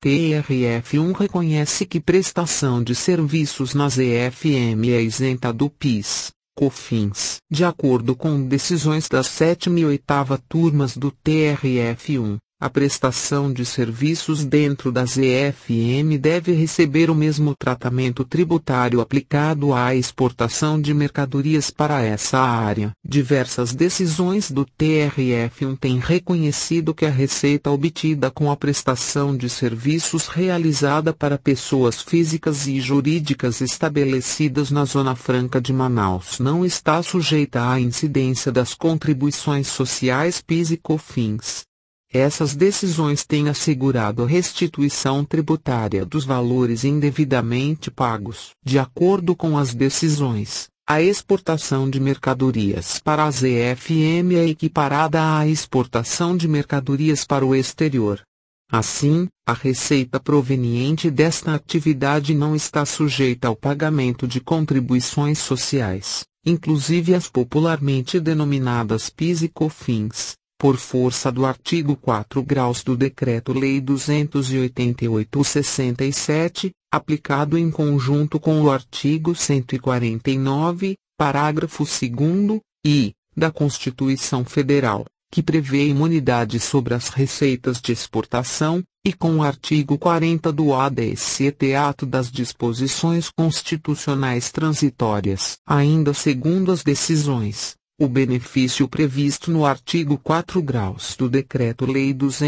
TRF1 reconhece que prestação de serviços na ZFM é isenta do PIS, COFINS. De acordo com decisões das 7ª e 8ª turmas do TRF1, a prestação de serviços dentro da ZFM deve receber o mesmo tratamento tributário aplicado à exportação de mercadorias para essa área. Diversas decisões do TRF1 têm reconhecido que a receita obtida com a prestação de serviços realizada para pessoas físicas e jurídicas estabelecidas na Zona Franca de Manaus não está sujeita à incidência das contribuições sociais PIS e COFINS. Essas decisões têm assegurado a restituição tributária dos valores indevidamente pagos. De acordo com as decisões, a exportação de mercadorias para a ZFM é equiparada à exportação de mercadorias para o exterior. Assim, a receita proveniente desta atividade não está sujeita ao pagamento de contribuições sociais, inclusive as popularmente denominadas PIS e COFINS, por força do artigo 4 graus do Decreto-Lei 288/67, aplicado em conjunto com o artigo 149, parágrafo 2º, e, da Constituição Federal, que prevê imunidade sobre as receitas de exportação, e com o artigo 40 do ADC-Ato das Disposições Constitucionais Transitórias. Ainda segundo as decisões, o benefício previsto no artigo 4 graus do Decreto-Lei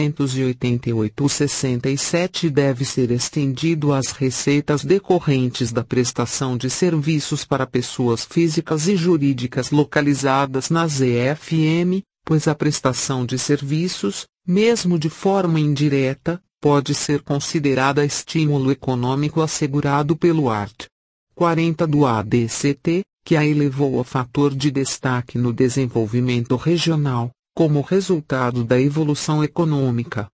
288/67 deve ser estendido às receitas decorrentes da prestação de serviços para pessoas físicas e jurídicas localizadas na ZFM, pois a prestação de serviços, mesmo de forma indireta, pode ser considerada estímulo econômico assegurado pelo art. 40 do ADCT, que a elevou a fator de destaque no desenvolvimento regional, como resultado da evolução econômica,